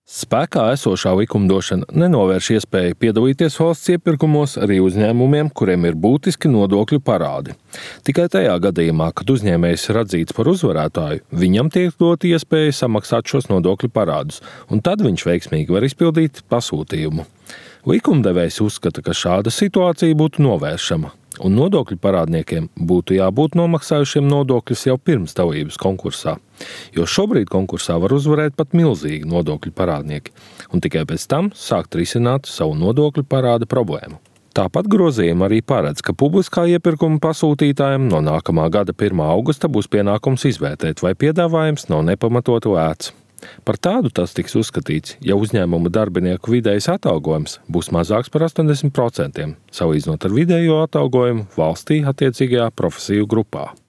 Spēkā esošā likumdošana nenovērš iespēju piedalīties valsts iepirkumos arī uzņēmumiem, kuriem ir būtiski nodokļu parādi. Tikai tajā gadījumā, kad uzņēmējs ir atzīts par uzvarētāju, viņam tiek dota iespēja samaksāt šos nodokļu parādus, un tad viņš veiksmīgi var izpildīt pasūtījumu. Likumdevējs uzskata, ka šāda situācija būtu novēršama, un nodokļu parādniekiem būtu jābūt nomaksājušiem nodokļus jau pirms dalības konkursā, jo šobrīd konkursā var uzvarēt pat milzīgi nodokļu parādnieki, un tikai pēc tam sākt risināt savu nodokļu parāda problēmu. Tāpat grozījumi arī paredz, ka publiskā iepirkuma pasūtītājiem no nākamā gada 1. augusta būs pienākums izvērtēt, vai piedāvājums nav nepamatoti lēts. Par tādu tas tiks uzskatīts, ja uzņēmuma darbinieku vidējais atalgojums būs mazāks par 80%, salīdzinot ar vidējo atalgojumu valstī attiecīgajā profesiju grupā.